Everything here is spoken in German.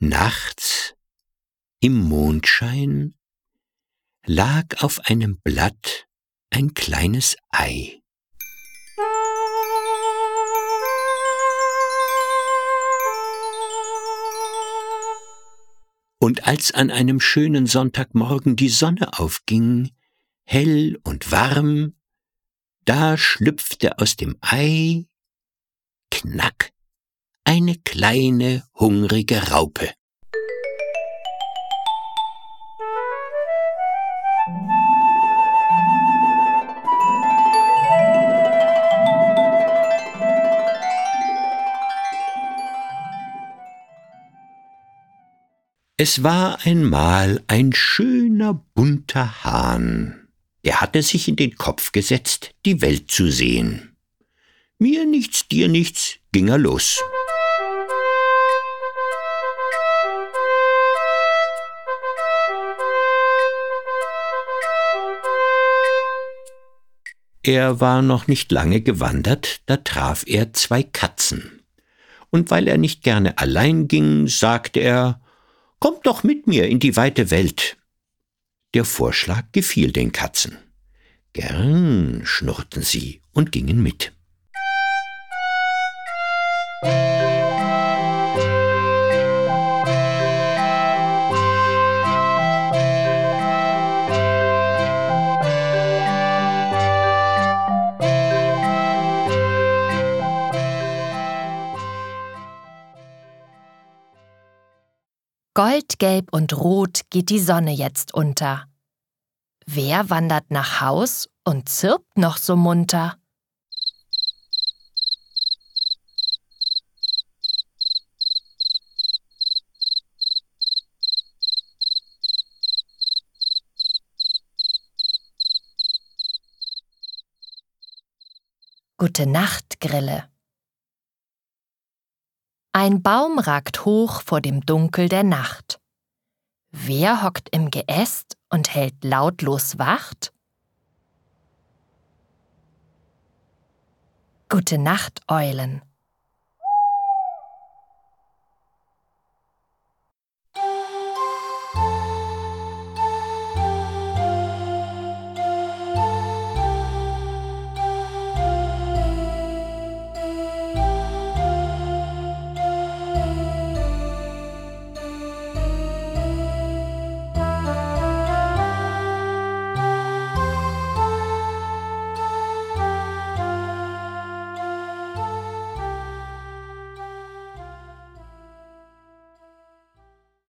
Nachts, im Mondschein, lag auf einem Blatt ein kleines Ei. Und als an einem schönen Sonntagmorgen die Sonne aufging, hell und warm, da schlüpfte aus dem Ei, knack, eine kleine, hungrige Raupe. Es war einmal ein schöner, bunter Hahn. Der hatte sich in den Kopf gesetzt, die Welt zu sehen. Mir nichts, dir nichts, ging er los. Er war noch nicht lange gewandert, da traf er 2 Katzen. Und weil er nicht gerne allein ging, sagte er: »Kommt doch mit mir in die weite Welt.« Der Vorschlag gefiel den Katzen. Gern, schnurrten sie und gingen mit. Goldgelb und rot geht die Sonne jetzt unter. Wer wandert nach Haus und zirpt noch so munter? Gute Nacht, Grille. Ein Baum ragt hoch vor dem Dunkel der Nacht. Wer hockt im Geäst und hält lautlos Wacht? Gute Nacht, Eulen.